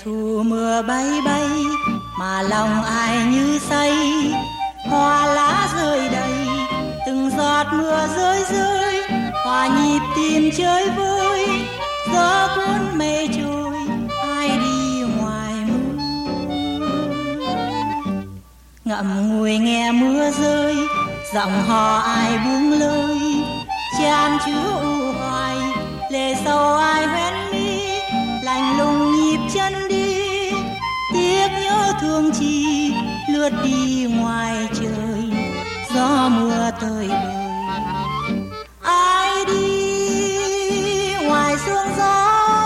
thu mưa bay bay mà lòng ai như say, hoa lá rơi đầy từng giọt mưa rơi rơi, hòa nhịp tim chơi vơi, gió cuốn mây trôi ai đi ngoài mưa. Ngậm ngùi nghe mưa rơi, giọng hò ai buông lơi, chan chứa u hoài lệ sầu ai hoen mi, lạnh lùng nhịp chân đi, tiếc nhớ thương chi lướt đi ngoài trời, gió mưa tơi bời. Ai đi ngoài sương gió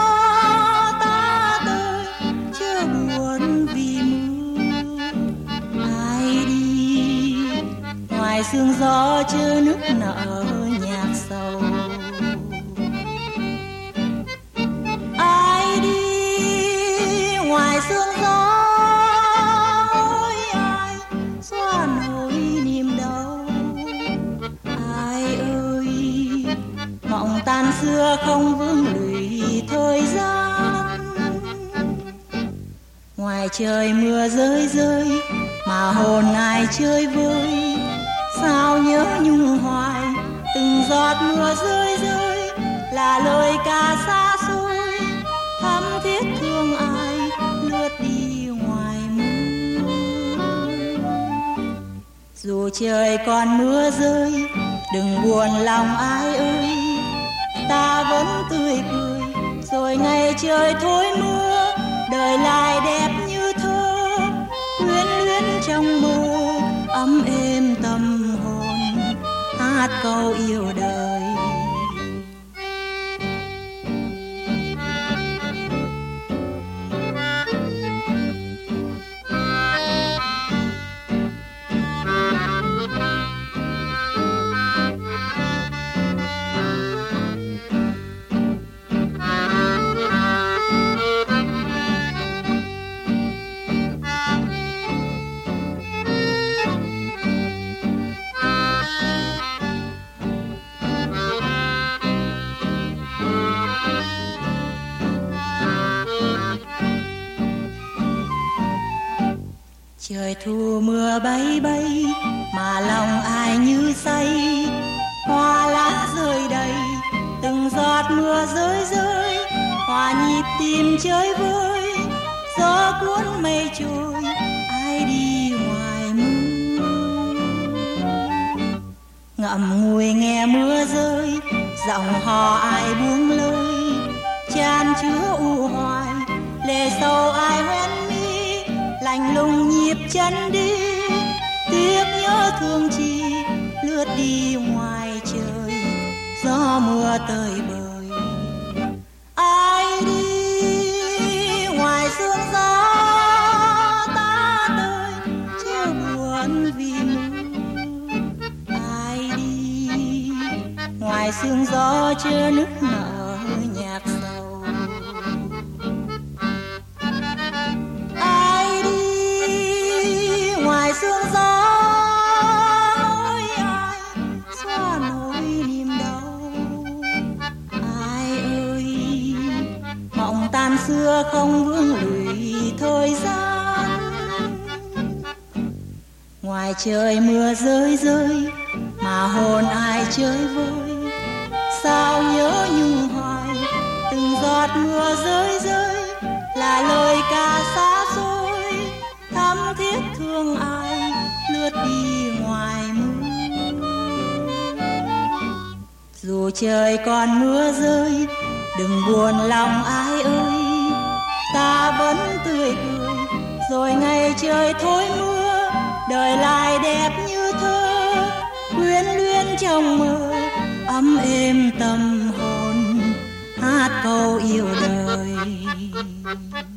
ta tới chưa buồn vì mưa, ai đi ngoài sương gió chưa nức nở nhạc sầu. Ai đi ngoài sương gió ôi ai xóa nỗi niềm đau. Ai ơi mộng tan xưa không vương lụy thời gian, ngoài trời mưa rơi rơi mà hồn ai chơi vơi, sao nhớ nhung hoài từng giọt mưa rơi rơi là lời ca xa xôi, thắm thiết thương ai lướt đi ngoài mưa. Dù trời còn mưa rơi đừng buồn lòng ai ơi, ta vẫn tươi cười rồi ngày trời thôi mưa, đời lại đẹp như thơ quyến luyến trong mơ, ấm êm tâm hồn hát câu yêu đời. Trời thu mưa bay bay mà lòng ai như say, hoa lá rơi đầy từng giọt mưa rơi rơi, hòa nhịp tim chơi vơi, gió cuốn mây trôi ai đi ngoài mưa. Ngậm ngùi nghe mưa rơi, giọng hò ai buông lơi, chan chứa u hoài lệ sầu ai hoen mi, lạnh lùng nhịp chân đi, tiếc nhớ thương chi lướt đi ngoài trời, gió mưa tơi bời. Ai đi ngoài sương gió ta tới chưa buồn vì mưa, ai đi ngoài sương gió chưa nức nở nhạc sầu. Ai đi ngoài sương gió ôi ai xóa nỗi niềm đau. Ai ơi mộng tan xưa không vương lụy thời gian, ngoài trời mưa rơi rơi mà hồn ai chơi vơi, sao nhớ nhung hoài từng giọt mưa rơi rơi là lời ca xa xôi, thắm thiết thương ai lướt đi ngoài mưa. Dù trời còn mưa rơi đừng buồn lòng ai ơi, ta vẫn tươi cười rồi ngày trời thôi mưa, đời lại đẹp như thơ quyến luyến trong mơ, ấm êm tâm hồn hát câu yêu đời.